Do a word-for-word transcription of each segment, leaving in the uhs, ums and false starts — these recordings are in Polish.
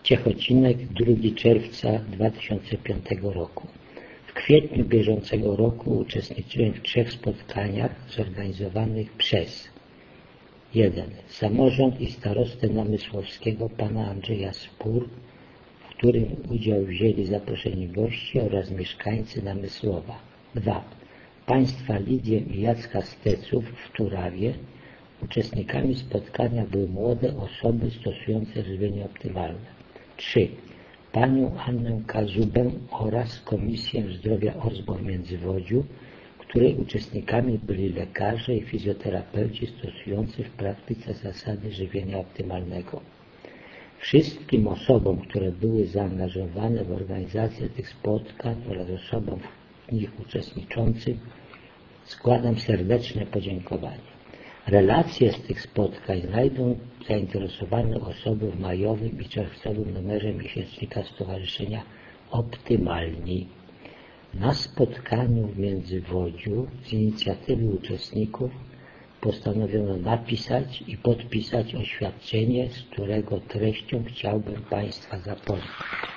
Ciechocinek, drugiego czerwca dwa tysiące piątego roku. W kwietniu bieżącego roku uczestniczyłem w trzech spotkaniach zorganizowanych przez jeden. Samorząd i starostę namysłowskiego pana Andrzeja Spór, w którym udział wzięli zaproszeni goście oraz mieszkańcy Namysłowa. dwa. Państwa Lidię i Jacka Steców w Turawie. Uczestnikami spotkania były młode osoby stosujące żywienie optymalne. trzy. Panią Annę Kazubę oraz Komisję Zdrowia O S B w Międzywodziu, której uczestnikami byli lekarze i fizjoterapeuci stosujący w praktyce zasady żywienia optymalnego. Wszystkim osobom, które były zaangażowane w organizację tych spotkań oraz osobom w nich uczestniczącym składam serdeczne podziękowania. Relacje z tych spotkań znajdą zainteresowane osoby w majowym i czerwcowym numerze miesięcznika Stowarzyszenia Optymalni. Na spotkaniu w Międzywodziu z inicjatywy uczestników postanowiono napisać i podpisać oświadczenie, z którego treścią chciałbym Państwa zapoznać.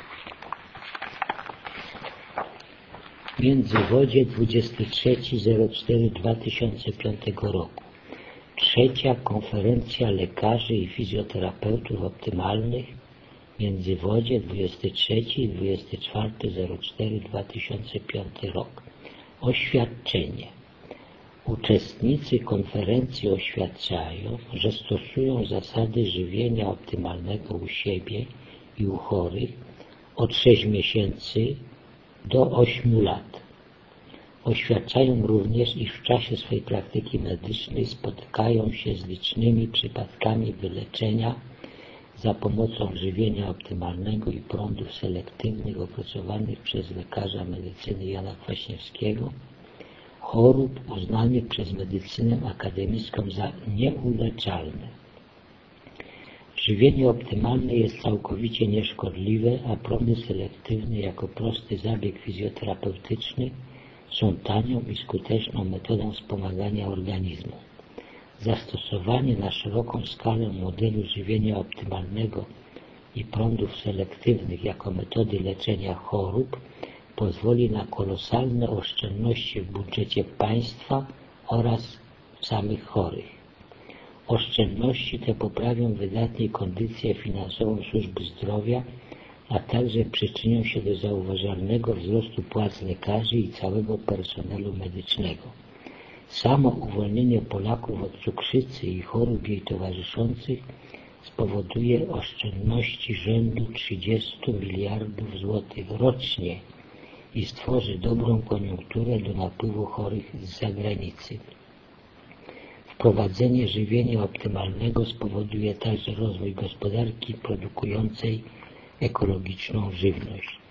Międzywodzie dwudziestego trzeciego czwartego dwa tysiące piątego roku. Trzecia konferencja lekarzy i fizjoterapeutów optymalnych w Międzywodzie dwudziestego trzeciego i dwudziestego czwartego czwartego dwa tysiące piątego rok. Oświadczenie. Uczestnicy konferencji oświadczają, że stosują zasady żywienia optymalnego u siebie i u chorych od sześciu miesięcy do ośmiu lat. Oświadczają również, iż w czasie swojej praktyki medycznej spotykają się z licznymi przypadkami wyleczenia za pomocą żywienia optymalnego i prądów selektywnych opracowanych przez lekarza medycyny Jana Kwaśniewskiego, chorób uznanych przez medycynę akademicką za nieuleczalne. Żywienie optymalne jest całkowicie nieszkodliwe, a prądy selektywne jako prosty zabieg fizjoterapeutyczny są tanią i skuteczną metodą wspomagania organizmu. Zastosowanie na szeroką skalę modelu żywienia optymalnego i prądów selektywnych jako metody leczenia chorób pozwoli na kolosalne oszczędności w budżecie państwa oraz samych chorych. Oszczędności te poprawią wydatnie kondycję finansową służby zdrowia, a także przyczynią się do zauważalnego wzrostu płac lekarzy i całego personelu medycznego. Samo uwolnienie Polaków od cukrzycy i chorób jej towarzyszących spowoduje oszczędności rzędu trzydziestu miliardów złotych rocznie i stworzy dobrą koniunkturę do napływu chorych z zagranicy. Wprowadzenie żywienia optymalnego spowoduje także rozwój gospodarki produkującej ekologiczną żywność.